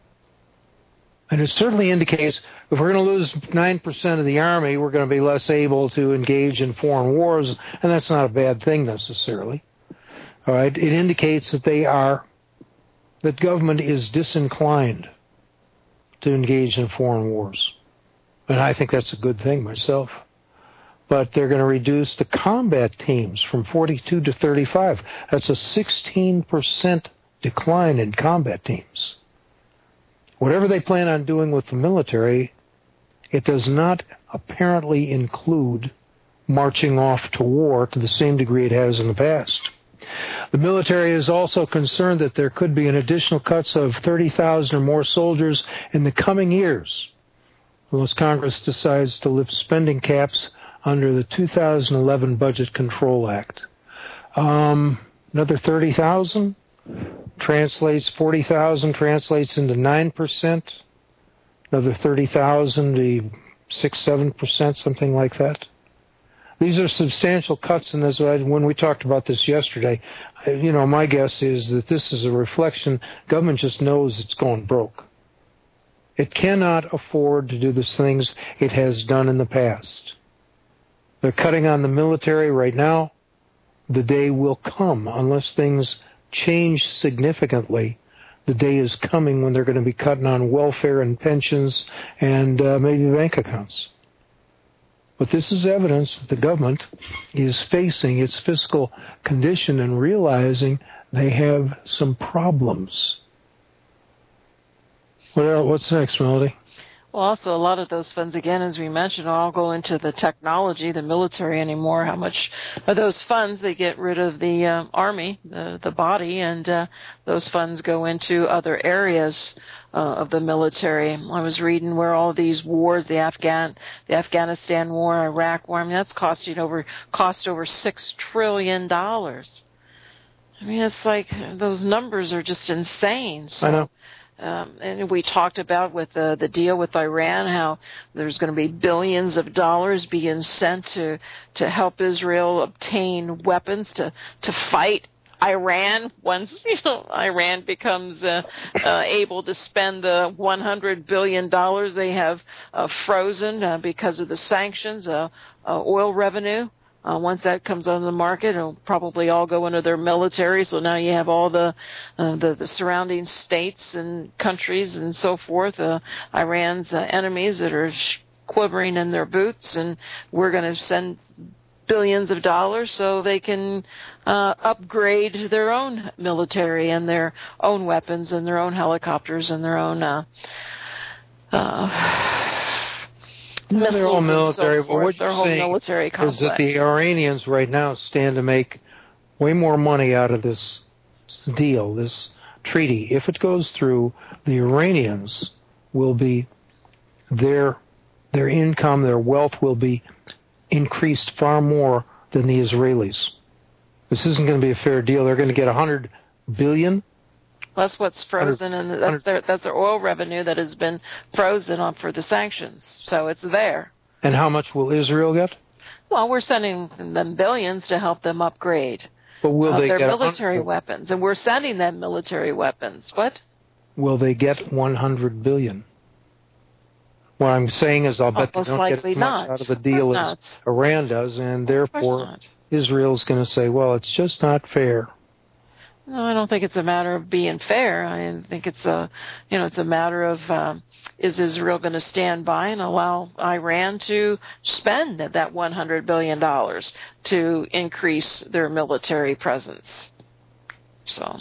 And it certainly indicates if we're going to lose nine percent of the Army, we're going to be less able to engage in foreign wars, and that's not a bad thing necessarily. All right, it indicates that they are, that government is disinclined to engage in foreign wars. And I think that's a good thing myself. But they're going to reduce the combat teams from forty-two to thirty-five. That's a sixteen percent decline in combat teams. Whatever they plan on doing with the military, it does not apparently include marching off to war to the same degree it has in the past. The military is also concerned that there could be an additional cuts of thirty thousand or more soldiers in the coming years, unless Congress decides to lift spending caps under the two thousand eleven Budget Control Act. Um, another thirty thousand translates, forty thousand translates into nine percent. Another thirty thousand to six, seven percent, something like that. These are substantial cuts, and as I, when we talked about this yesterday, you know, my guess is that this is a reflection. Government just knows it's going broke. It cannot afford to do the things it has done in the past. They're cutting on the military right now. The day will come, unless things change significantly. The day is coming when they're going to be cutting on welfare and pensions and uh, maybe bank accounts. But this is evidence that the government is facing its fiscal condition and realizing they have some problems. What else, what's next, Melody? Well, also, a lot of those funds, again, as we mentioned, all go into the technology, the military anymore. How much of those funds, they get rid of the uh, Army, the, the body, and uh, those funds go into other areas uh, of the military. I was reading where all these wars, the Afghan, the Afghanistan war, Iraq war, I mean, that's costing over, cost over six trillion dollars. I mean, it's like those numbers are just insane. So, I know. Um, and we talked about with the, the deal with Iran, how there's going to be billions of dollars being sent to, to help Israel obtain weapons to, to fight Iran once, you know, Iran becomes uh, uh, able to spend the one hundred billion dollars they have uh, frozen uh, because of the sanctions, uh, uh, oil revenue. Uh, once that comes on the market, it'll probably all go into their military. So now you have all the uh, the, the surrounding states and countries and so forth, uh, Iran's uh, enemies that are sh- quivering in their boots, and we're going to send billions of dollars so they can uh, upgrade their own military and their own weapons and their own helicopters and their own uh, uh No, they're all military, so but what you're saying is that the Iranians right now stand to make way more money out of this deal, this treaty. If it goes through, the Iranians will be, their their income, their wealth will be increased far more than the Israelis. This isn't going to be a fair deal. They're going to get one hundred billion dollars. That's what's frozen, and that's their that's their oil revenue that has been frozen on for the sanctions. So it's there. And how much will Israel get? Well, we're sending them billions to help them upgrade but will uh, they their get military weapons, and we're sending them military weapons. What? Will they get one hundred billion dollars? What I'm saying is I'll bet Almost they don't get as much not. out of the deal as Iran does, and therefore Israel's going to say, well, it's just not fair. No, I don't think it's a matter of being fair. I think it's a, you know, it's a matter of um, is Israel going to stand by and allow Iran to spend that one hundred billion dollars to increase their military presence? So.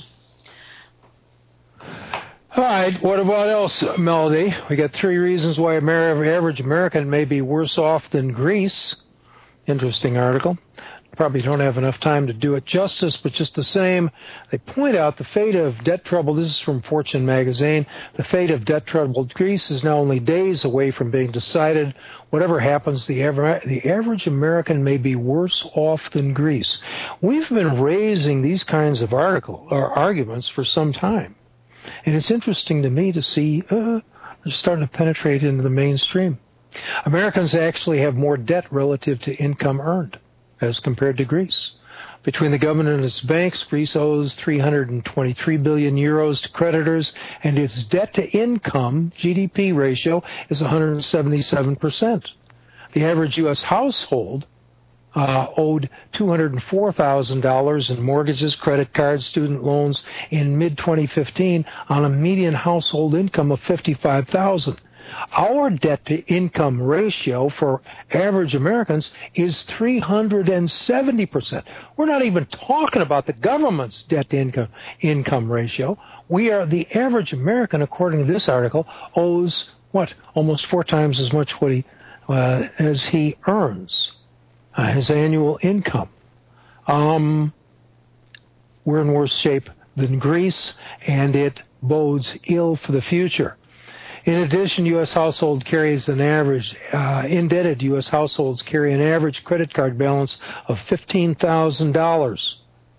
All right, what about else, Melody? We got three reasons why Amer- average American may be worse off than Greece. Interesting article. probably don't have enough time to do it justice, but just the same, they point out the fate of debt-troubled, this is from Fortune magazine, the fate of debt-troubled Greece is now only days away from being decided. Whatever happens, the, aver- the average American may be worse off than Greece. We've been raising these kinds of article or arguments for some time, and it's interesting to me to see uh, they're starting to penetrate into the mainstream. Americans actually have more debt relative to income earned as compared to Greece. Between the government and its banks, Greece owes three hundred twenty-three billion euros to creditors, and its debt-to-income, G D P ratio, is one hundred seventy-seven percent. The average U S household uh, owed two hundred four thousand dollars in mortgages, credit cards, student loans in mid twenty fifteen on a median household income of fifty-five thousand dollars. Our debt-to-income ratio for average Americans is three hundred seventy percent. We're not even talking about the government's debt-to-income income ratio. We are the average American, according to this article, owes, what, almost four times as much what he, uh, as he earns, uh, his annual income. Um, we're in worse shape than Greece, and it bodes ill for the future. In addition, U S household carries an average, uh, indebted U S households carry an average credit card balance of fifteen thousand dollars.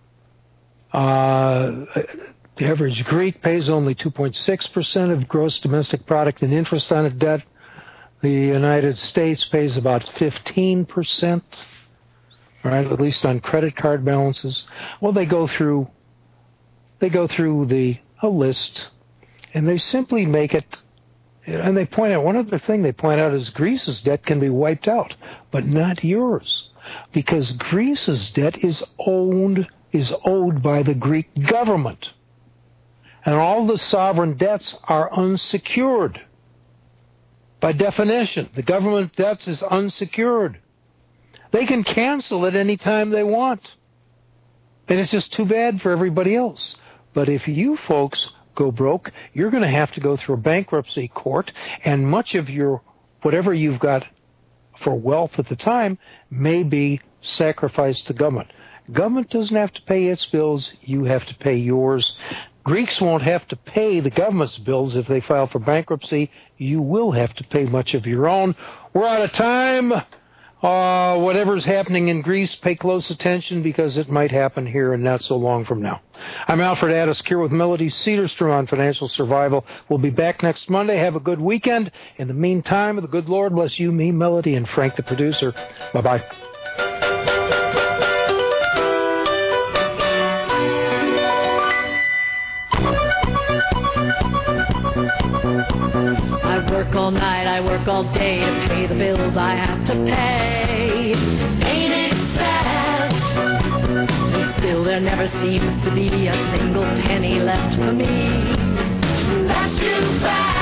Uh, the average Greek pays only two point six percent of gross domestic product in interest on its debt. The United States pays about fifteen percent, right, at least on credit card balances. Well, they go through, they go through the a list, and they simply make it. And they point out, one other thing they point out is Greece's debt can be wiped out, but not yours, because Greece's debt is owned, is owed by the Greek government. And all the sovereign debts are unsecured. By definition, the government debts is unsecured. They can cancel it any time they want. And it's just too bad for everybody else. But if you folks go broke, you're going to have to go through a bankruptcy court, and much of your, whatever you've got for wealth at the time, may be sacrificed to government. Government doesn't have to pay its bills, you have to pay yours. Greeks won't have to pay the government's bills if they file for bankruptcy. You will have to pay much of your own. We're out of time. Uh, whatever's happening in Greece, pay close attention, because it might happen here and not so long from now. I'm Alfred Addis, here with Melody Cedarstrom on Financial Survival. We'll be back next Monday. Have a good weekend. In the meantime, the good Lord bless you, me, Melody, and Frank the producer. Bye-bye. I work all night, I work all day to pay the bills I have to pay. Ain't it sad? And still there never seems to be a single penny left for me. That's too bad.